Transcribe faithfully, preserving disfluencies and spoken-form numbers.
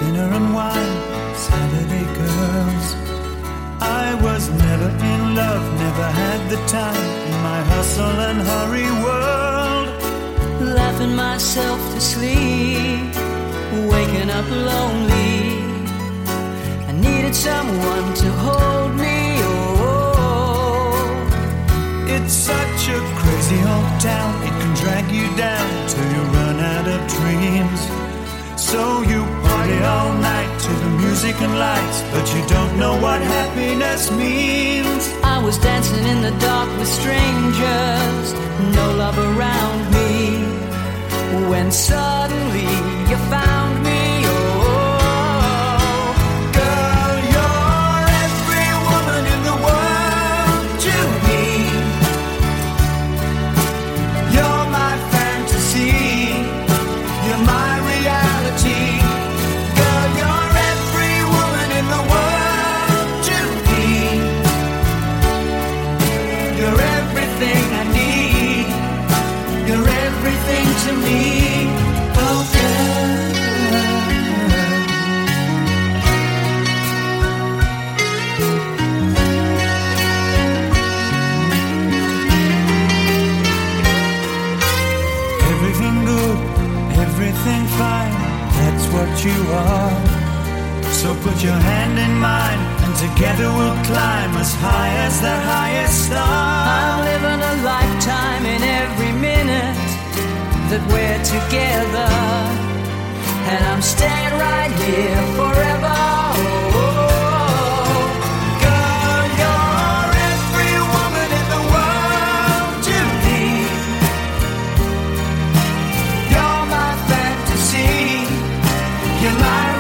dinner and wine, Saturday girls. I was never in love, never had the time in my hustle and hurry world. Laughing myself to sleep, waking up lonely. I needed someone to hold me. Oh, it's such a crazy old town, it can drag you down till you run out of dreams. So you party all night to the music and lights, but you don't know what happiness means. I was dancing in the dark with strangers, no love around me, when suddenly you found me. Oh, girl, you're every woman in the world to me. You're my fantasy, you're my reality. Girl, you're every woman in the world to me. You're everything I need, you're everything to me. Oh, girl. Everything good, everything fine, that's what you are. So put your hand in mine, and together we'll climb as high as the highest star. I'm living a lifetime in every minute that we're together, and I'm staying right here forever. Oh, girl, you're every woman in the world to me. You're my fantasy, you're my